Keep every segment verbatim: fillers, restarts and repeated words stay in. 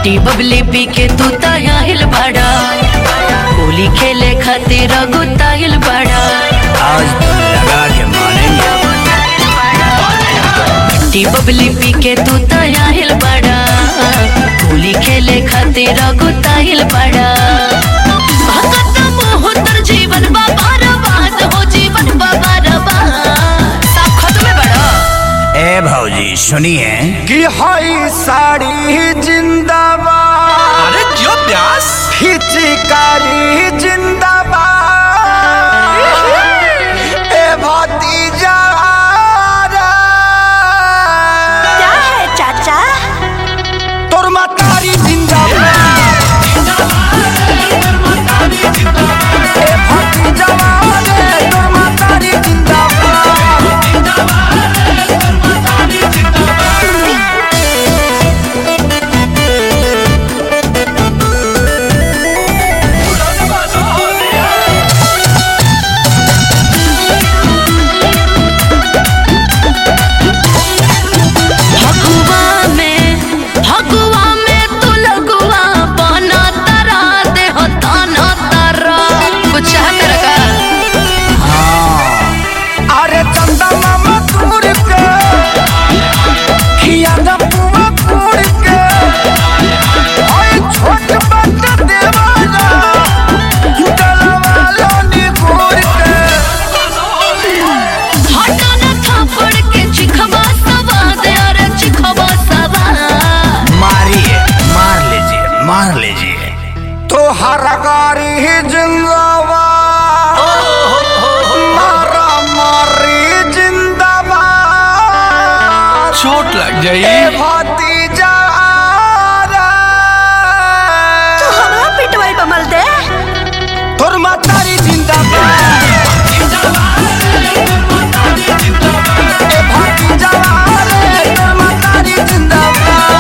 T बबली पी के तू ताहिल बड़ा, होली खेले खातिर गुताइल बड़ा। आज लगा के मानेंगे। टी बबली पी के तू ताहिल बड़ा, होली खेले खातिर गुताइल बड़ा। जीवन बर्बाद हो, जीवन बर्बाद सब खत्म बड़ा। ए भौजी सुनिए कि हाई साड़ी जिंदाबाद, अरे क्यों प्यास हिचकारी जिंदाबाद, ए भतीजा क्या है चाचा? तोर मातारी जिंदाबाद, ए भतीजा तोर मातारी जिंदाबाद। मार लीजिए तो हरगारी जिंदाबाद, मारा मारी जिंदाबाद, चोट लग जाई भतीजा तू हमरा पिटवाई बमल दे। तोर मातारी जिंदाबाद, ए भतीजा तोर मातारी जिंदाबाद।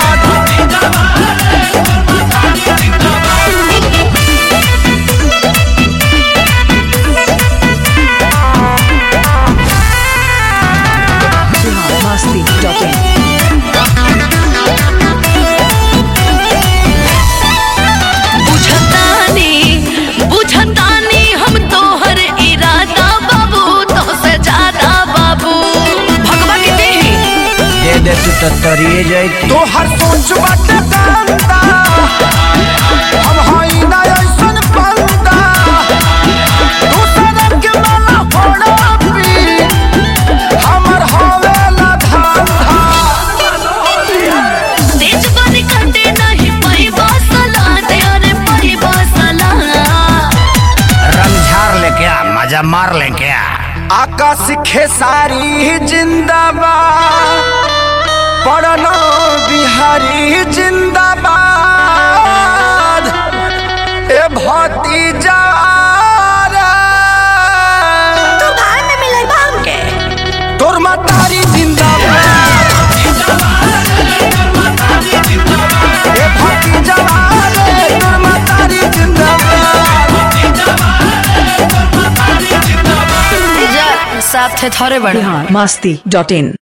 बुझतानी बुझतानी हम तोहर इरादा बाबू, तो से ज्यादा बाबू भगवा के दे दे दे तू तो तरिए जाई। तो हर सोच बाटे गंदा, हम हई ना ऐसन बंदा, दूसरे के माला फोड़ा पी, हमर हवेला धंधा। तेज बन करते नहीं पई बसला दे, अरे पई बसला रमझार ले क्या मजा मार ले क्या। आकाश खेसारी जिंदाबाद, पढ़ना बिहारी जिंदाबाद, ए भतीजा तू भाई में मिले बाम के। तोर मातारी जिंदाबाद, ए भतीजा तोर मातारी जिंदाबाद। साथ थे थोड़े बड़े बिहार मस्ती डॉट इन।